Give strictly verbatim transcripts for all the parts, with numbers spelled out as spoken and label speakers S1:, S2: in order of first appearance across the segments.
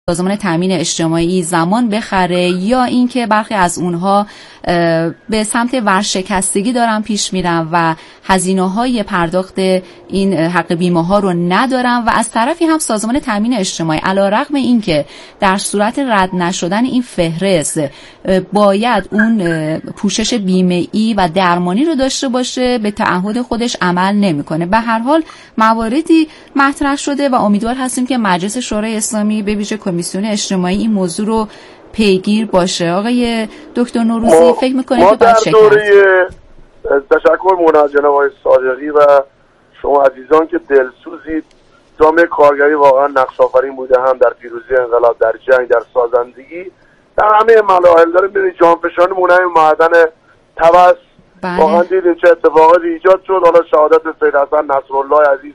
S1: سازمان تامین اجتماعی زمان بخره یا اینکه برخی از اونها به سمت ورشکستگی دارن پیش میرن و هزینه‌های پرداخت این حق بیمه ها رو ندارن و از طرفی هم سازمان تامین اجتماعی علیرغم اینکه در صورت رد نشدن این فهرست باید اون پوشش بیمه‌ای و درمانی رو داشته باشه به تعهد خودش عمل نمیکنه. به هر حال مواردی مطرح شده و امیدوار هستیم که مجلس شورای اسلامی به ویژه کمیسیون اجتماعی این موضوع رو پیگیر باشه. آقای دکتر نوروزی فکر میکنید که باید چه کرد؟
S2: تشکر مونم جناب آقای صادقی و شما عزیزان که دلسوزید. جامعه کارگری واقعا نقش آفرین بوده، هم در پیروزی انقلاب، در جنگ، در سازندگی، در همه مراحل. داره ببینید جانفشانی منعم معدن طبس واقعا دیدیم چه اتفاقاتی ایجاد شد. حالا شهادت سید حسن نصرالله عزیز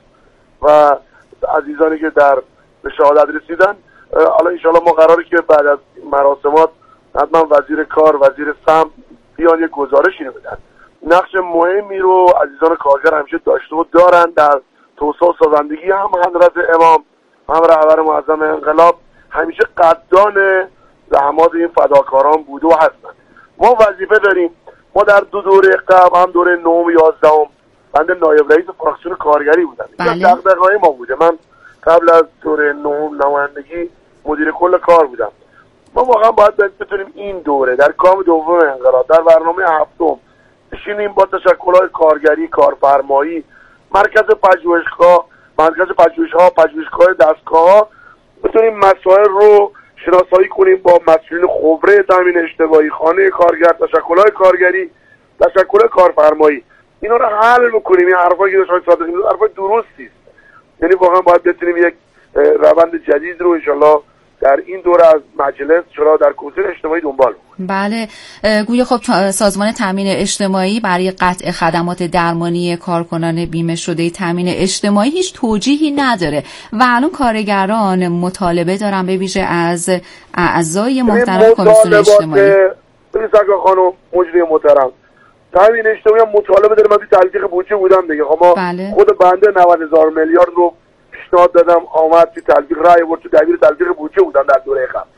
S2: و عزیزانی که در به شهادت رسیدن، حالا انشاءالله ما قراره که بعد از مراسمات حتما وزیر کار، وزیر سمت بیان یک گزارشی رو بدن. نقش مهمی رو عزیزان کارگر همیشه داشته و دارن در توسعه و سازندگی. هم حضرت امام، هم رهبر معظم انقلاب همیشه قدردان زحمات این فداکاران بوده و هستن. ما وظیفه داریم. ما در دو دوره قبل، هم دوره نهم یازدهم، بنده نایب رئیس فراکسیون کارگری بودم. این دغدغه‌های ما بوده. من قبل از دوره نهم نمایندگی مدیر کل کار بودم. ما واقعا باید بتونیم این دوره در کام دوم انقلاب، در برنامه هفتم بشینیم با تشکل‌های کارگری، کارفرمایی، مرکز پژوهشگاه، مرکز پژوهش‌ها، پژوهشگاه دستگاه‌ها، بتونیم مسائل رو شناسایی کنیم با مسئولین خبره تامین اجتماعی، خانه کارگر، تشکل‌های کارگری، تشکل کارفرمایی، اینا رو حل بکنیم. این حرفایی که داشت صادقی میگه حرفای درستی است. یعنی واقعا باید بتونیم یک روند جدید رو انشالله در این دوره از مجلس شورا در کمیسیون اجتماعی دنبال کنیم.
S1: بله، گویا خب سازمان تامین اجتماعی برای قطع خدمات درمانی کارکنان بیمه شده تامین اجتماعی هیچ توجیهی نداره و الان کارگران مطالبه دارن به ویژه از اعضای محترم کمیسیون اجتماعی.
S2: ببین سرکار خانم مجری محترم، تامین اجتماعی هم مطالبه داره. من تو تلفیق بودجه بودم دیگه. ما
S1: بله.
S2: خود بنده نود هزار میلیارد رو پیشنهاد دادم، آمد تو تلفیق رای برد، تو دبیر تلفیق بودجه بودم در دوره قبل.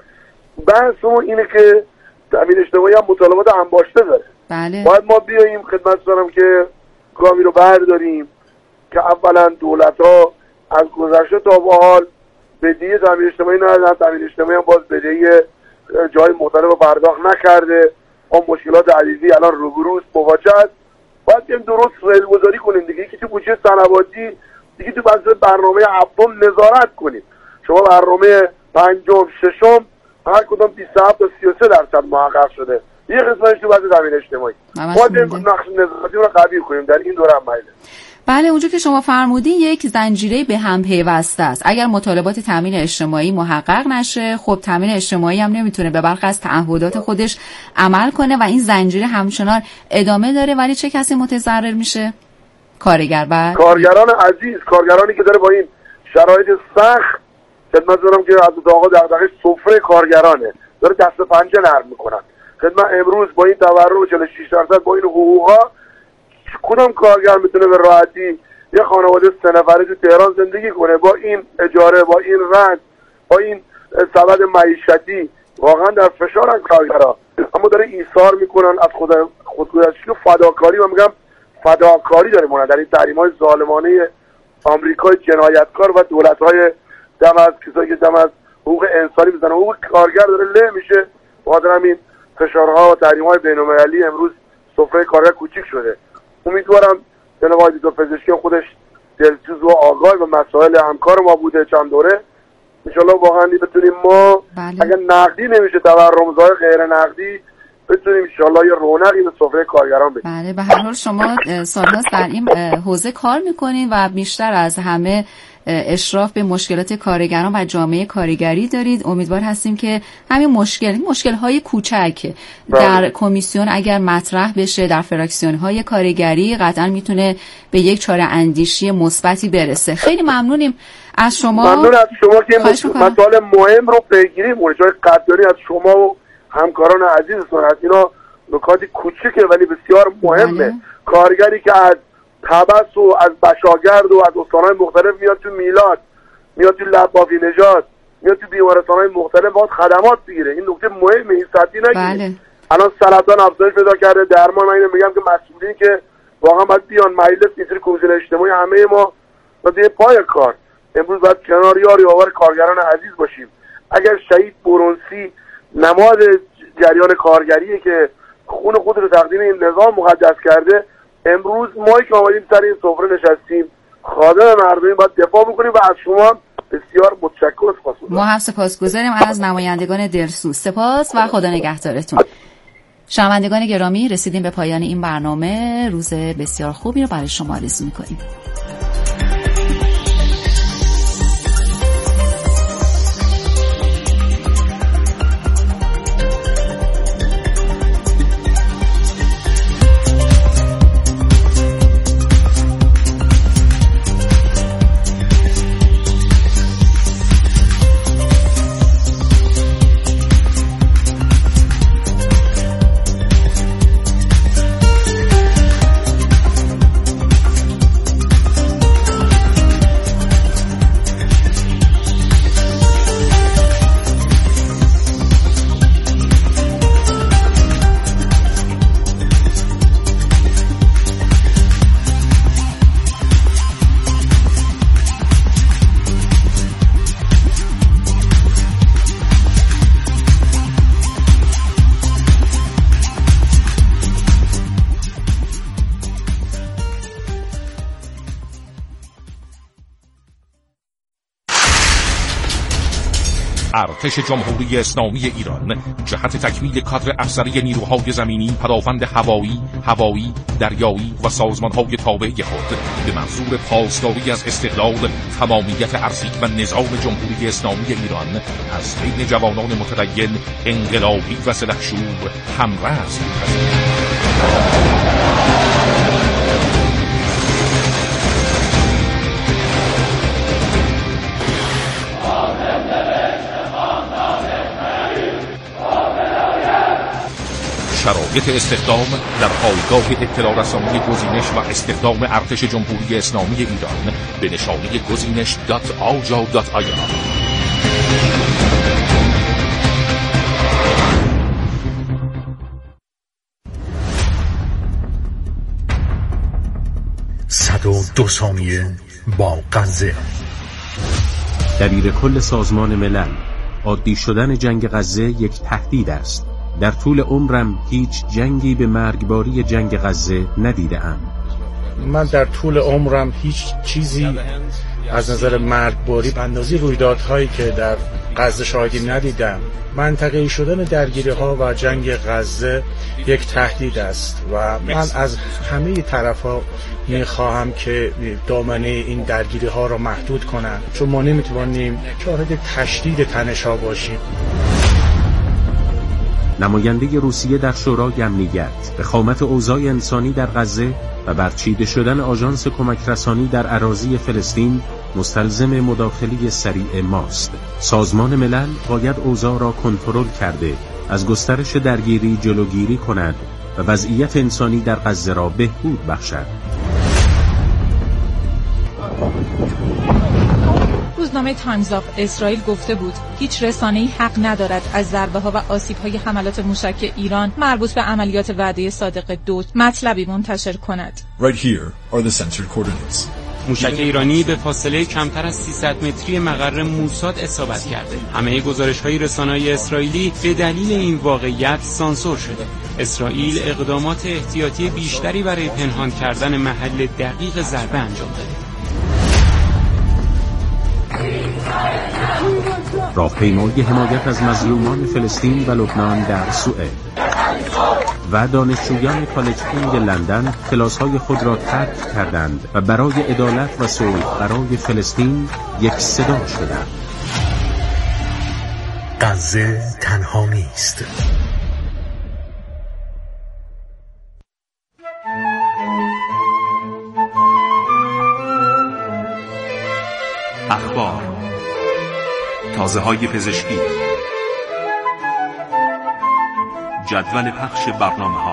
S2: بحثمون اینه که تامین اجتماعی هم مطالبات انباشته داره.
S1: بله.
S2: باید ما بیاییم خدمت دارم که گامی رو برداریم که اولا دولت‌ها از گذشته تا به حال بدهی تامین اجتماعی ندادن. تامین اجتماعی هم باز بدهی جای مختلف پرداخت نکرده. اون مشکلات عدیدی الان روبروست، مواجه است. باید این درست ریل‌گذاری کنیم دیگه. یکی تو بودجه صنعتی، دیگه تو بحث برنامه هفتم نظارت کنیم. شما برنامه پنجم، ششم هر کدوم بیست و هفت تا سی و سه درصد محقق شده. یه قسمتش تو بحث تامین اجتماعی. باید نقش نظارتی رو قوی کنیم در این دوره هم مایله.
S1: بله، اونجا که شما فرمودین یک زنجیره به هم پیوسته است. اگر مطالبات تامین اجتماعی محقق نشه، خب تامین اجتماعی هم نمیتونه به برخی از تعهدات خودش عمل کنه و این زنجیره همچنان ادامه داره. ولی چه کسی متضرر میشه؟ کارگر. بعد
S2: کارگران عزیز، کارگرانی که داره با این شرایط سخت خدمت دارم که از آقا دغدغه سفره کارگرانه، داره دست پنجه نرم میکنن. خدمت امروز با این تورم چهل و شش درصد، با این حقوقا، کدام کارگر میتونه به راحتی یه خانواده سه نفره تو تهران زندگی کنه با این اجاره، با این رنج، با این سبد معیشتی؟ واقعا در فشارن کارگرها، اما داره ایثار میکنن از خود خودگذشتگی و فداکاری. من میگم فداکاری داره مونن در این تحریم‌های ظالمانه آمریکای جنایتکار و دولت‌های دم از کسایی که دم از حقوق انسانی میزنن. حقوق کارگر داره له میشه. بخاطر همین فشارها و تحریم‌های بین‌المللی امروز سفره کارگر کوچیک شده. امیدوارم جناب آقای دکتر پزشکی خودش دلسوز و آگاه به مسائل همکار ما بوده چند دوره. انشالله واقعا بتونیم ما
S1: بله.
S2: اگر نقدی نمیشه تورم‌زای غیر نقدی بتونیم انشالله یه رونقی به سفره کارگران بدیم.
S1: بله، به هر حال شما سالهاست در این حوزه کار میکنین و بیشتر از همه اشراف به مشکلات کارگران و جامعه کارگری دارید. امیدوار هستیم که همین مشکل مشکل‌های کوچک در کمیسیون اگر مطرح بشه در فراکسیون‌های کارگری قطعا میتونه به یک چاره اندیشی مثبتی برسه. خیلی ممنونیم از شما.
S2: ممنون از شما که مسائل مهم رو پیگیری مورد جای قدردانی از شما و همکاران عزیزتون هست. اینا نکات کوچیکه ولی بسیار مهمه. بله. کارگری که از طبس و از بشاگرد و از استانهای مختلف میاد تو میلاد، میاد تو لبافی نژاد، میاد تو بیمارستان‌های مختلف باید خدمات بگیره. این نکته مهمه، این سطحی نگیرید.
S1: بله.
S2: الان سرطان افزایش پیدا کرده، درمان، من اینو میگم که مسئولین که واقعا باید بیان مجلس اینطوری کمیسیون اجتماعی همه ما باید پای کار امروز باید کنار یاری آور کارگران عزیز باشیم. اگر شهید برونسی نماد جریان کارگریه که خون خود رو تقدیم این نظام مقدس کرده، امروز ما که آمدیم سر این سفره نشستیم خادم مردمی باید دفاع بکنیم و از شما بسیار متشکرم.
S1: ما هم سپاسگزاریم از نمایندگان دلسوز. سپاس و خدا نگهدارتون. شنوندگان گرامی، رسیدیم به پایان این برنامه. روز بسیار خوبی رو برای شما آرزو می‌کنیم.
S3: ارتش جمهوری اسلامی ایران جهت تکمیل کادر افسری نیروهای زمینی، پدافند هوایی، هوایی، دریایی و سازمان‌های تابع خود به منظور پاسداری از استقلال، تمامیت ارضی و نظام جمهوری اسلامی ایران از بین جوانان متدین، انقلابی و سلحشور همرز می‌پذیرد. شرایط استخدام در پایگاه اطلاع رسانی گزینش و استخدام ارتش جمهوری اسلامی ایران به نشانی گزینش دات آجا دات آی آر.
S4: صد و دو ثانیه با غزه.
S5: دبیر کل سازمان ملل: عادی شدن جنگ غزه یک تهدید است. در طول عمرم هیچ جنگی به مرگباری جنگ غزه ندیدم.
S4: من در طول عمرم هیچ چیزی از نظر مرگباری به اندازه رویدادهایی که در غزه شاهدی ندیدم. منطقه‌ای شدن درگیری‌ها و جنگ غزه یک تهدید است و من از همه طرف‌ها می‌خواهم که دامنه این درگیری‌ها را محدود کنند، چون ما نمی‌توانیم شاهد تشدید تنش‌ها باشیم.
S5: نماینده روسیه در شورای امنیت: وخامت اوضاع انسانی در غزه و برچیده شدن آژانس کمک رسانی در اراضی فلسطین مستلزم مداخله سریع ماست. سازمان ملل باید اوضاع را کنترل کرده، از گسترش درگیری جلوگیری کند و وضعیت انسانی در غزه را بهبود بخشد.
S6: روزنامه تایمز آف اسرائیل گفته بود هیچ رسانه‌ای حق ندارد از ضربه‌ها و آسیب‌های حملات موشک ایران مربوط به عملیات وعده صادق دو مطلبی منتشر کند.
S7: Right here are the censored coordinates.
S8: موشک ایرانی به فاصله کمتر از سیصد متری مقر موساد اصابت کرده. همه گزارش‌های رسانه‌های اسرائیلی به دلیل این واقعیت سانسور شده. اسرائیل اقدامات احتیاطی بیشتری برای پنهان کردن محل دقیق ضربه انجام داده.
S5: راهپیمایی حمایت از مظلومان فلسطین و لبنان در سوئد و دانشجویان کالج کینگ لندن کلاس‌های خود را ترک کردند و برای عدالت و صلح برای فلسطین یک صدا شدند.
S4: غزه تنها نیست.
S9: اخبار، تازه های پزشکی، جدول پخش برنامه ها،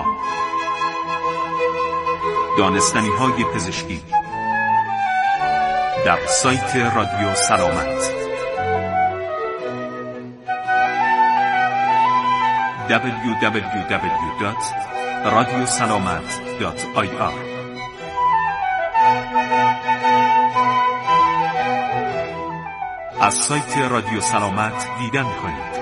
S9: دانستنی های پزشکی در سایت رادیو سلامت. دبلیو دبلیو دبلیو دات رادیو سلامت دات آی آر. از سایت رادیو سلامت دیدن کنید.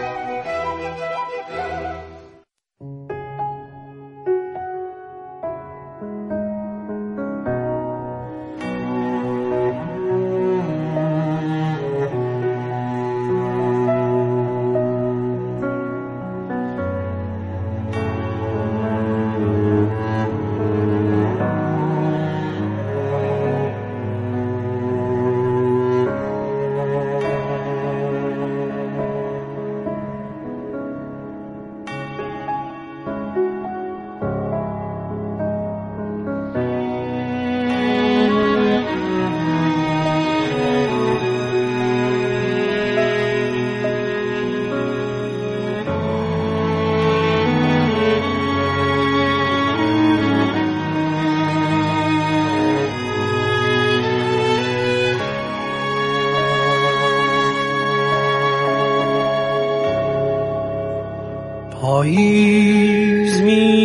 S10: پاییز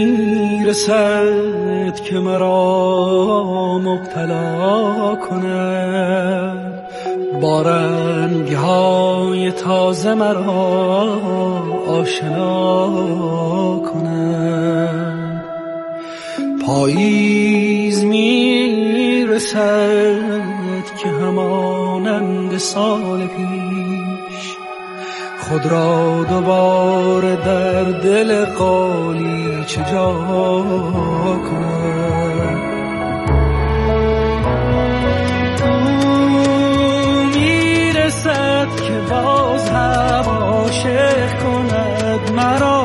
S10: میرسد که مرا مبتلا کند، با رنگ‌های تازه مرا آشنا کند. پاییز میرسد که همانند سال پیش خود را دوباره در دل قالیچه جا کند. او میرسد که باز هم عاشق کند مرا،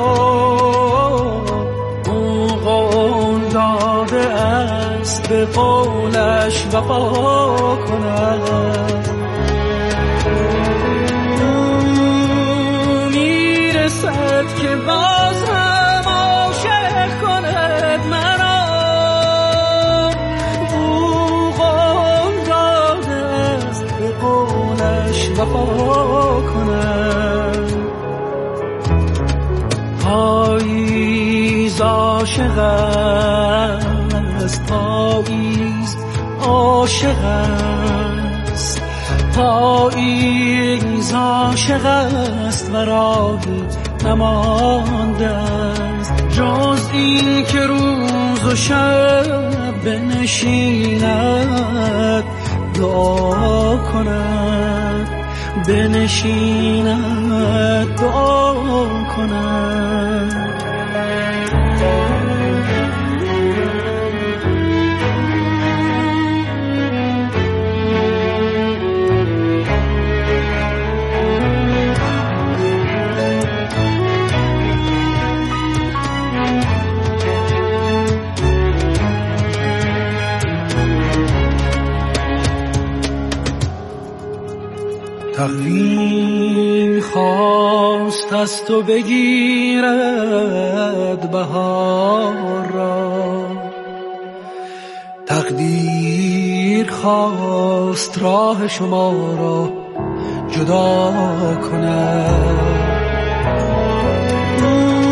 S10: او قول داده است به قولش وفا کند. که باز هم عاشق کند مرا، او قول داده است به قولش وفا کند. پاییز عاشق است، پاییز عاشق است، پاییز عاشق است و راهی نمانده است جز این که روز و شب بنشیند دعا کند، بنشیند دعا کند. تقویم خواست از تو بگیرد بهار را، تقدیر خواست راه شما را جدا کند. او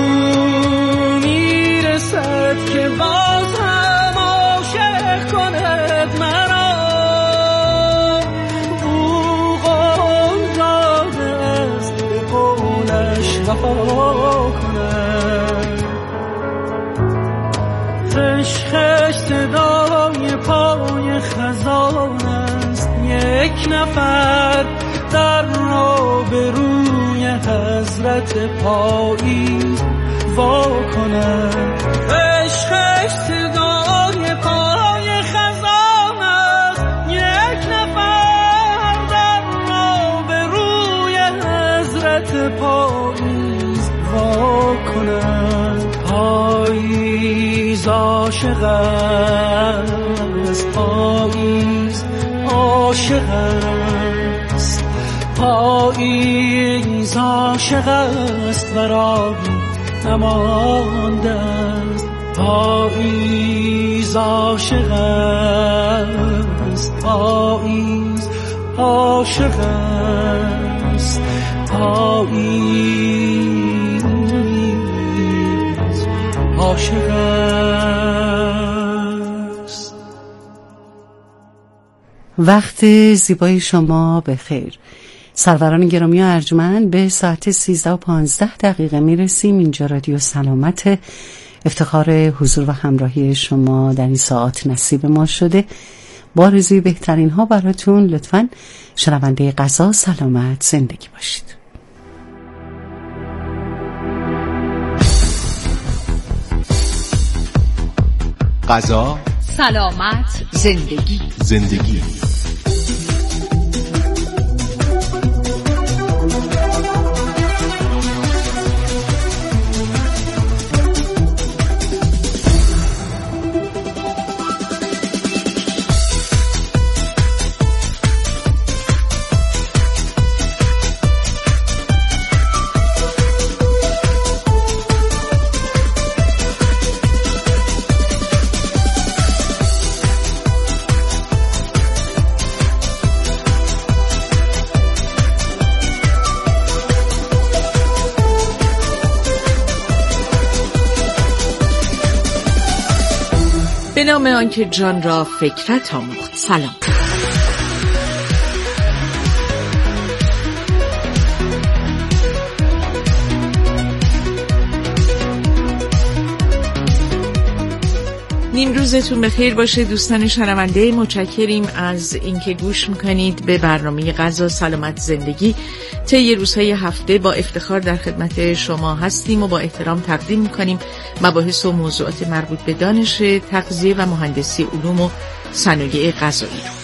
S10: میرسد که باز هم عاشق کند مرا، وفا کند. عشقش صدای پای خزان است، یک نفر در را به روی حضرت پاییز وا کند. عشقش صدای پای خزان است، یک نفر در را به روی حضرت پاییز وا کند. پاییز عاشق است، پاییز عاشق است، پاییز عاشق است و راهی نمانده است. پاییز عاشق است، پاییز عاشق است، پاییز عاشق است.
S11: وقت زیبای شما بخیر. سروران گرامی و ارجمند، به ساعت سیزده و پانزده دقیقه میرسیم. اینجا رادیو سلامت. افتخار حضور و همراهی شما در این ساعت نصیب ما شده. با آرزوی بهترین ها براتون. لطفاً شنونده غذا سلامت زندگی باشید.
S12: غذا
S13: سلامت زندگی
S12: زندگی
S13: به نام آنکه جان را فکرت آموخت. سلام. نیم روزتون بخیر باشه دوستان شنونده. متشکریم از اینکه گوش میکنید به برنامه غذا سلامت زندگی. طی روزهای هفته با افتخار در خدمت شما هستیم و با احترام تقدیم میکنیم مباحث و موضوعات مربوط به دانش تغذیه و مهندسی علوم و صنایع غذایی رو.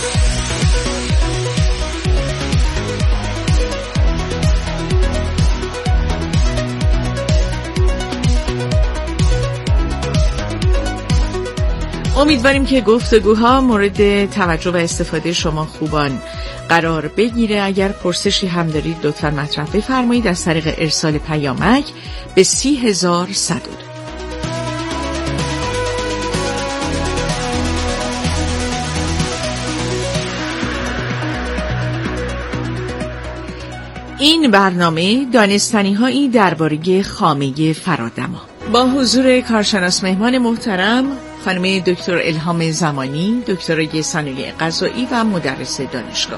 S13: امیدواریم که گفتگوها مورد توجه و استفاده شما خوبان قرار بگیره. اگر پرسشی هم دارید لطفاً مطرح بفرمایید از طریق ارسال پیامک به سی هزار و صد. این برنامه دانستنی‌هایی درباره خامه فرادما با حضور کارشناس مهمان محترم خانم دکتر الهام زمانی، دکترای صنایع غذایی و مدرس دانشگاه.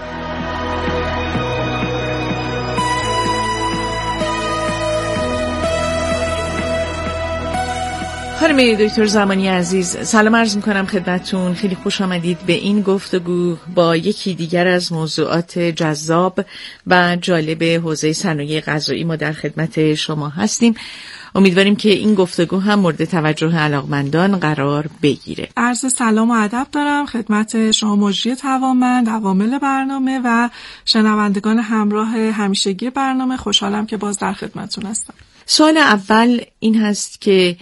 S13: خانم دکتر زمانی عزیز، سلام عرض میکنم خدمتتون. خیلی خوش آمدید به این گفتگو با یکی دیگر از موضوعات جذاب و جالب حوزه صنایع غذایی. ما در خدمت شما هستیم. امیدواریم که این گفتگو هم مورد توجه علاقمندان قرار بگیره.
S14: عرض سلام و ادب دارم خدمت شما مجری توانمند، عوامل برنامه و شنوندگان همراه همیشگی برنامه. خوشحالم که باز در خدمتتون هستم.
S13: سوال اول این هست که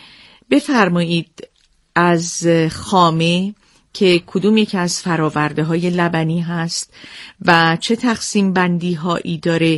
S13: بفرمایید از خامه که کدوم یک از فراورده های لبنی هست و چه تقسیم بندی هایی داره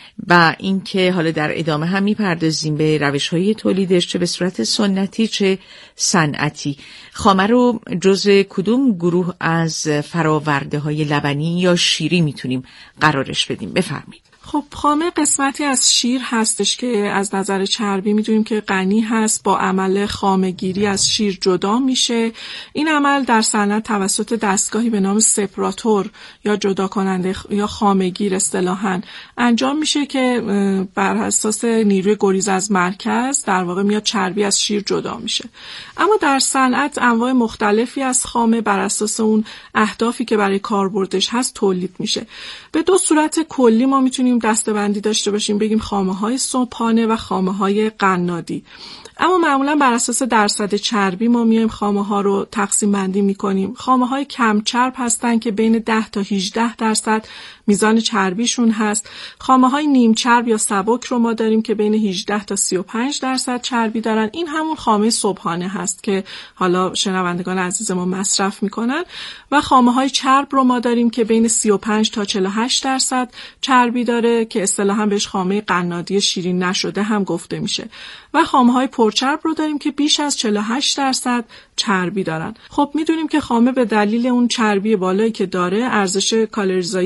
S13: و اینکه حالا در ادامه هم میپردازیم به روش‌های تولیدش، چه به صورت سنتی چه صنعتی. خامه رو جزء کدوم گروه از فراورده‌های لبنی یا شیری میتونیم قرارش بدیم؟ بفرمایید.
S14: خب خامه قسمتی از شیر هستش که از نظر چربی میدونیم که غنی هست. با عمل خامه‌گیری از شیر جدا میشه. این عمل در صنعت توسط دستگاهی به نام سپراتور یا جدا کننده یا خامه‌گیر اصطلاحاً انجام میشه که بر اساس نیروی گریز از مرکز در واقع میاد چربی از شیر جدا میشه. اما در صنعت انواع مختلفی از خامه بر اساس اون اهدافی که برای کاربردش هست تولید میشه. به دو صورت کلی ما میتونیم دسته‌بندی داشته باشیم، بگیم خامه‌های صبحانه و خامه‌های قنادی. اما معمولا بر اساس درصد چربی ما میایم خامه‌ها رو تقسیم بندی می‌کنیم. خامه‌های کم چرب هستن که بین ده تا هجده درصد میزان چربیشون هست. خامه‌های نیم چرب یا سبک رو ما داریم که بین هجده تا سی و پنج درصد چربی دارن. این همون خامه صبحانه هست که حالا شنوندگان عزیز ما مصرف میکنن. و خامه‌های چرب رو ما داریم که بین سی و پنج تا چهل و هشت درصد چربی داره که اصطلاحاً بهش خامه قنادی شیرین نشده هم گفته میشه. و خامه‌های پرچرب رو داریم که بیش از چهل و هشت درصد چربی دارن. خب میدونیم که خامه به دلیل اون چربی بالایی که داره ارزش کالریزایی بالا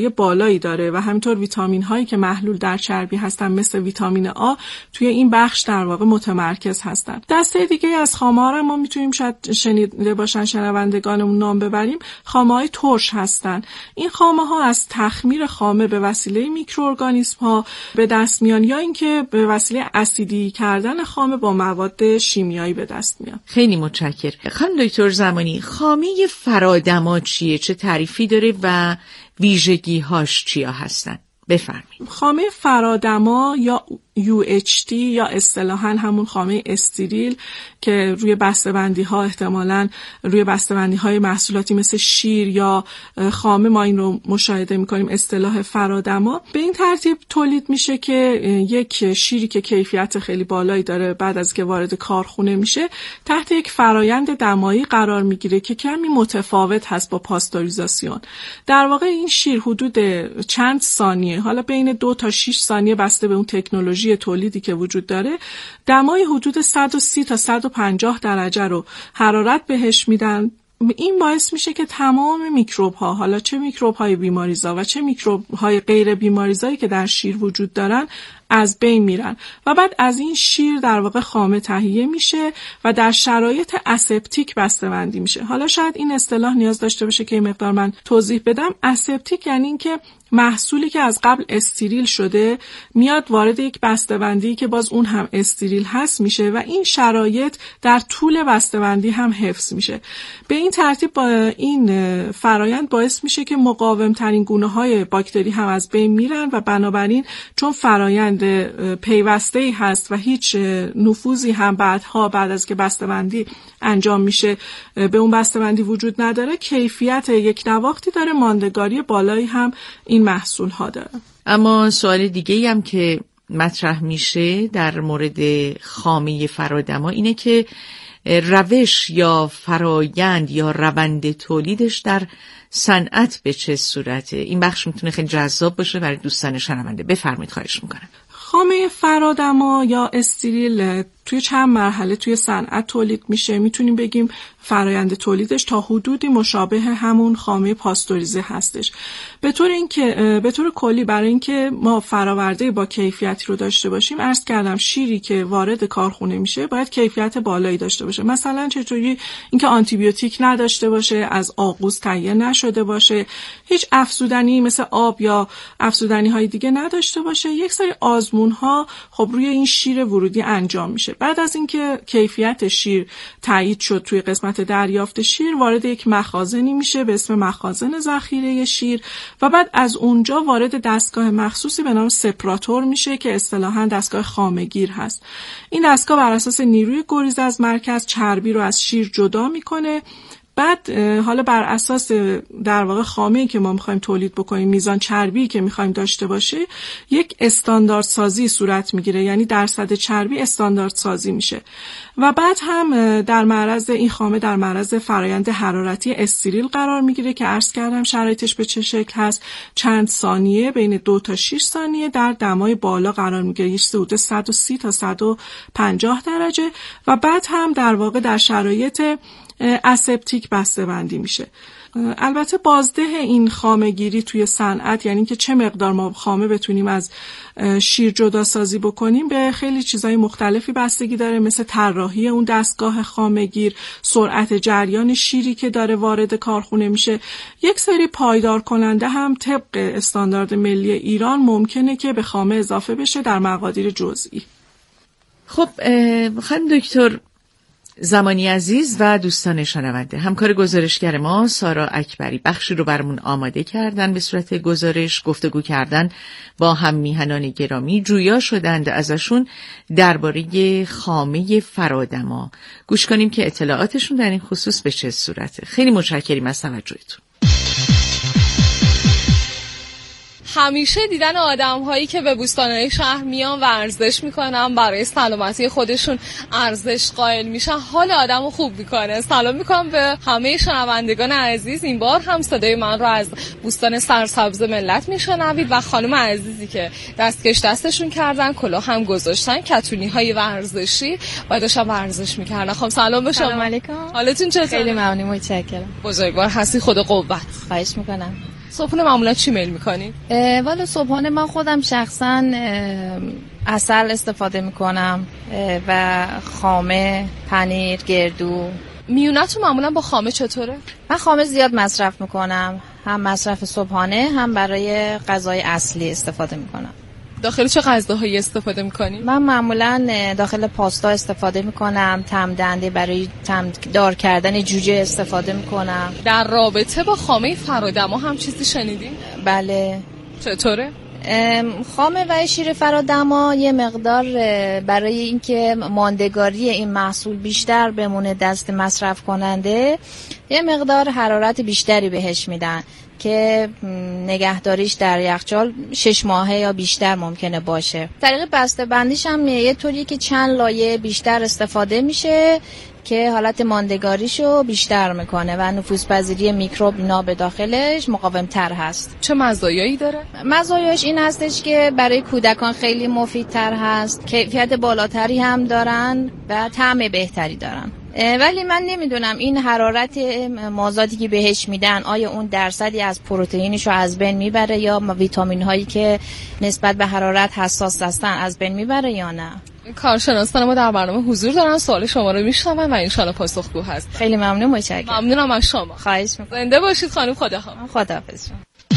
S14: بالایی داره و همینطور ویتامین هایی که محلول در چربی هستن مثل ویتامین آ توی این بخش در واقع متمرکز هستن. دسته دیگه از خامه‌ها رو ما میتونیم شاید شنیده باشن شنوندگانمون نام ببریم، خامه‌های ترش هستن. این خامه‌ها از تخمیر خامه به وسیله میکروارگانیسم‌ها به دست میان یا اینکه به وسیله اسیدی کردن خامه با مواد شیمیایی به دست میان.
S13: خیلی متشکرم. خانم دکتر زمانی، خامه فرادما چیه؟ چه تعریفی داره و ویژگی‌هاش چیا هستن؟ بفرمایید.
S14: خامه فرادما یا یو اچ تی یا اصطلاحاً همون خامه استریل که روی بسته‌بندی ها احتمالاً روی بسته‌بندی های محصولاتی مثل شیر یا خامه ما این رو مشاهده می‌کنیم، اصطلاح فرادما به این ترتیب تولید میشه که یک شیری که کیفیت خیلی بالایی داره بعد از که وارد کارخونه میشه تحت یک فرایند دمایی قرار میگیره که کمی متفاوت هست با پاستوریزاسیون. در واقع این شیر حدود چند ثانیه، حالا بین دو تا شش ثانیه بسته به اون تکنولوژی تولیدی که وجود داره، دمای حدود صد و سی تا صد و پنجاه درجه رو حرارت بهش میدن. این باعث میشه که تمام میکروب ها، حالا چه میکروب های بیماریزا و چه میکروب های غیر بیماریزایی که در شیر وجود دارن از بین میرن و بعد از این شیر در واقع خامه تهیه میشه و در شرایط اسپتیک بسته‌بندی میشه. حالا شاید این اصطلاح نیاز داشته باشه که این مقدار من توضیح بدم. اسپتیک یعنی این که محصولی که از قبل استریل شده میاد وارد یک بسته‌بندی که باز اون هم استریل هست میشه و این شرایط در طول بسته‌بندی هم حفظ میشه. به این ترتیب با این فرایند باعث میشه که مقاوم ترین گونه‌های باکتری هم از بین میرن و بنابراین چون فرایند پیوسته‌ای هست و هیچ نفوذی هم بعدها بعد از که بسته‌بندی انجام میشه به اون بسته‌بندی وجود نداره، کیفیت یک نواختی داره، ماندگاری بالایی هم این محصول ها داره.
S13: اما سوال دیگه هم که مطرح میشه در مورد خامه فرادما اینه که روش یا فرایند یا روند تولیدش در صنعت به چه صورته؟ این بخش میتونه خیلی جذاب باشه برای دوستان شنونده. بفرمایید، خواهش میکنم.
S14: خامه فرادما یا استریل توی چند مرحله توی صنعت تولید میشه. میتونیم بگیم فرایند تولیدش تا حدودی مشابه همون خامه پاستوریزه هستش. به طور اینکه به طور کلی برای اینکه ما فراورده با کیفیتی رو داشته باشیم، عرض کردم شیری که وارد کارخونه میشه باید کیفیت بالایی داشته باشه. مثلا چطوری اینکه آنتی بیوتیک نداشته باشه، از آغوز تهیه نشده باشه، هیچ افزودنی مثل آب یا افزودنی های دیگه نداشته باشه. یک سری آزمون ها خب روی این شیر ورودی انجام میشه. بعد از اینکه کیفیت شیر تایید شد توی قسمت دریافت شیر، وارد یک مخازنی میشه به اسم مخازن ذخیره شیر و بعد از اونجا وارد دستگاه مخصوصی به نام سپراتور میشه که اصطلاحاً دستگاه خامه‌گیر هست. این دستگاه بر اساس نیروی گریز از مرکز چربی رو از شیر جدا میکنه. بعد حالا بر اساس در واقع خامه‌ای که ما می‌خوایم تولید بکنیم، میزان چربی که می‌خوایم داشته باشه، یک استاندارد سازی صورت میگیره، یعنی درصد چربی استاندارد سازی میشه و بعد هم در معرض این خامه در معرض فرایند حرارتی استریل قرار میگیره که عرض کردم شرایطش به چه شکل هست. چند ثانیه، بین دو تا شش ثانیه در دمای بالا قرار میگیره، یک حدود صد و سی تا صد و پنجاه درجه و بعد هم در واقع در شرایط اسپتیک بسته بندی میشه. البته بازده این خامه گیری توی صنعت، یعنی که چه مقدار ما خامه بتونیم از شیر جدا سازی بکنیم، به خیلی چیزای مختلفی بستگی داره، مثل طراحی اون دستگاه خامه گیر، سرعت جریان شیری که داره وارد کارخونه میشه. یک سری پایدار کننده هم طبق استاندارد ملی ایران ممکنه که به خامه اضافه بشه در مقادیر جزئی.
S13: خب خانم دکتر زمانی عزیز و دوستان شنونده، همکار گزارشگر ما سارا اکبری بخشی رو برامون آماده کردن به صورت گزارش، گفتگو کردن با هم میهنان گرامی، جویا شدند ازشون درباره خامه فرادما. گوش کنیم که اطلاعاتشون در این خصوص به چه صورته. خیلی متشکریم از توجهتون.
S15: همیشه دیدن آدم هایی که به بوستانهای شهر میان ورزش میکنن، برای سلامتی خودشون ارزش قائل میشن، حال آدم رو خوب میکنه. سلام میکنم به همه شنوندگان عزیز. این بار هم صدای من رو از بوستان سرسبز ملت میشنوید و خانم عزیزی که دستکش دستشون کردن، کلاه هم گذاشتن، کتونی های ورزشی و داشتن ورزش میکردن. خب سلام به شما.
S16: سلام علیکم.
S15: حالتون چطوره؟
S16: خیلی ممنون، متشکرم.
S15: بزرگوار هستی، خدا قوت.
S16: خواهش میکنم.
S15: صبحونه معمولا چی میل میکنی؟
S16: والا صبحانه من خودم شخصا عسل استفاده میکنم و خامه، پنیر، گردو.
S15: میونتون معمولا با خامه چطوره؟
S16: من خامه زیاد مصرف میکنم، هم مصرف صبحانه هم برای غذای اصلی استفاده میکنم.
S15: داخل چه غذاهایی استفاده میکنی؟
S16: من معمولا داخل پاستا استفاده میکنم، تم دنده برای تم دار کردن جوجه استفاده میکنم.
S15: در رابطه با خامه فرادما هم چیزی شنیدین؟
S16: بله.
S15: چطوره؟
S16: خامه و شیر فرادما یه مقدار برای اینکه ماندگاری این محصول بیشتر بمونه دست مصرف کننده، یه مقدار حرارت بیشتری بهش میدن که نگهداریش در یخچال شش ماهه یا بیشتر ممکنه باشه. طریق بسته بندیش هم یه طوریه که چند لایه بیشتر استفاده میشه که حالت ماندگاریشو بیشتر میکنه و نفوذپذیری میکروب اینا به داخلش مقاوم‌تر هست.
S15: چه مزایایی داره؟
S16: مزایاش این هستش که برای کودکان خیلی مفیدتر هست، کیفیت بالاتری هم دارن و طعم بهتری دارن. ولی من نمیدونم این حرارت مازادی که بهش میدن آیا اون درصدی از پروتئینش رو از بین میبره یا ویتامین هایی که نسبت به حرارت حساس هستن از بین میبره یا نه.
S15: کارشناسان ما در برنامه حضور دارن، سوال شما رو میشنون و انشالله پاسخگو هست.
S16: خیلی ممنون، متشکرم.
S15: ممنونم از شما.
S16: خواهش میکنم.
S15: زنده باشید خانم. خداحافظ.
S16: خداحافظ.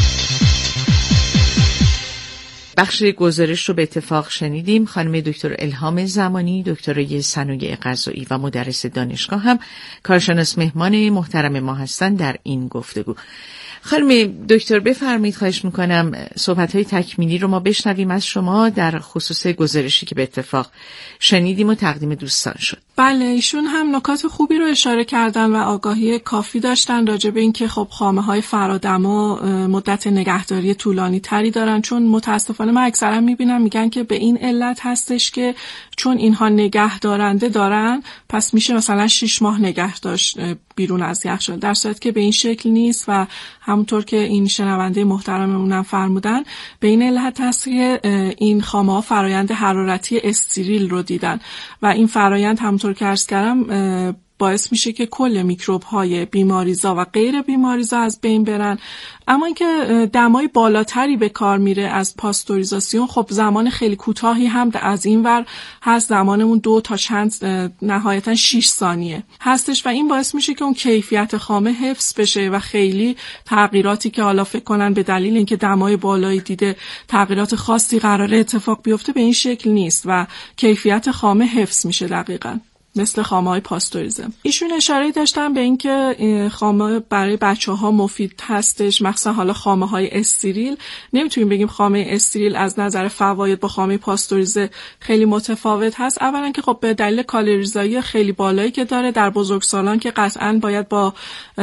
S13: بخش گزارش رو به اتفاق شنیدیم. خانم دکتر الهام زمانی، دکترای صنایع غذایی و مدرس دانشگاه هم کارشناس مهمان محترم ما هستند در این گفتگو. خانم دکتر بفرمایید، خواهش میکنم صحبت‌های تکمیلی رو ما بشنویم از شما در خصوص گزارشی که به اتفاق شنیدیم و تقدیم دوستان شد.
S14: بله، ایشون هم نکات خوبی رو اشاره کردن و آگاهی کافی داشتن راجع به اینکه خب خامه‌های فرادما مدت نگهداری طولانی تری دارن، چون متاسفانه من اکثرا میبینم میگن که به این علت هستش که چون اینها نگه دارنده دارن پس میشه مثلا شش ماه نگه داشت بیرون از یخچال، در صورتی که به این شکل نیست و همونطور که این شنونده محترممون فرمودن به این علت هست که این خامه‌ها فرایند حرارتی استریل رو دیدن و این فرایند همونطور که عرض کردم باعث میشه که کل میکروب های بیماریزا و غیر بیماریزا از بین برن. اما اینکه دمای بالاتری به کار میره از پاستوریزاسیون، خب زمان خیلی کوتاهی هم از این ور هست، زمانمون دو تا چند نهایتا شش ثانیه هستش و این باعث میشه که اون کیفیت خامه حفظ بشه و خیلی تغییراتی که حالا فکر کنن به دلیل اینکه دمای بالایی دیده تغییرات خاصی قراره اتفاق بیفته به این شکل نیست و کیفیت خامه حفظ میشه دقیقاً مثل خامه‌های پاستوریزه. ایشون اشاره داشتن به اینکه خامه برای بچه‌ها مفید هستش، مخصوصا حالا خامه‌های استریل. نمیتونیم بگیم خامه استریل از نظر فواید با خامه پاستوریزه خیلی متفاوت هست. اولا که خب به دلیل کالریزایی خیلی بالایی که داره، در بزرگسالان که قطعاً باید با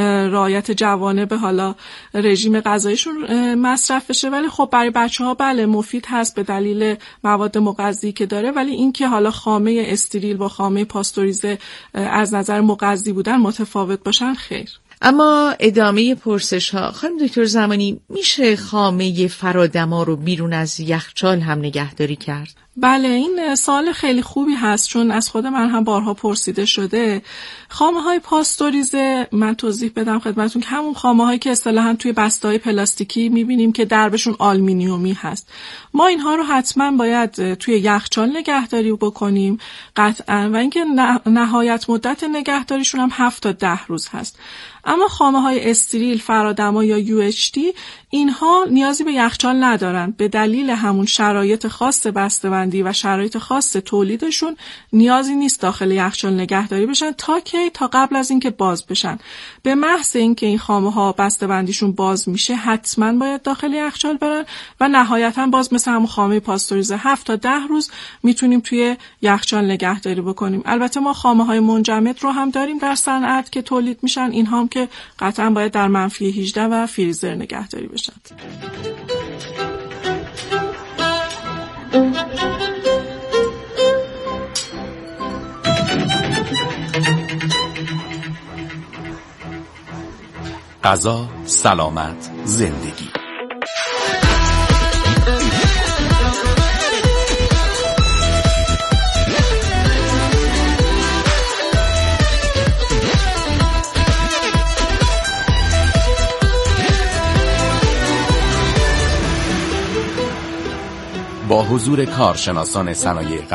S14: رعایت جوانب حالا رژیم غذاییشون مصرف بشه، ولی خب برای بچه‌ها بله مفید هست به دلیل مواد مغذی که داره. ولی اینکه حالا خامه استریل با خامه پاستوریزه از نظر مغذی بودن متفاوت باشن خیر.
S13: اما ادامه پرسش ها. خانم دکتر زمانی، میشه خامه فرادما رو بیرون از یخچال هم نگهداری کرد؟
S14: بله، این سوال خیلی خوبی هست چون از خود من هم بارها پرسیده شده. خامه های پاستوریزه من توضیح بدم خدمتتون که همون خامه هایی که اصطلاحاً توی بسته‌های پلاستیکی میبینیم که دربشون آلومینیومی هست، ما اینها رو حتما باید توی یخچال نگهداری بکنیم قطعاً، و اینکه نهایت مدت نگهداریشون هم هفت تا ده روز هست. اما خامه های استریل، فرادما یا یو اچ دی اینها نیازی به یخچال ندارن، به دلیل همون شرایط خاص بسته‌بندی و شرایط خاص تولیدشون نیازی نیست داخل یخچال نگهداری بشن تا که تا قبل از اینکه باز بشن. به محض اینکه این خامه ها بسته‌بندیشون باز میشه حتما باید داخل یخچال برن و نهایتا باز مثل همون خامه پاستوریزه هفت تا ده روز میتونیم توی یخچال نگهداری بکنیم. البته ما خامه های منجمد رو هم داریم در صنعت که تولید میشن، اینها هم که قطعا باید در منفی هجده و فریزر نگهداری بشن.
S12: غذا، سلامت، زندگی. حضور کارشناسان صنایع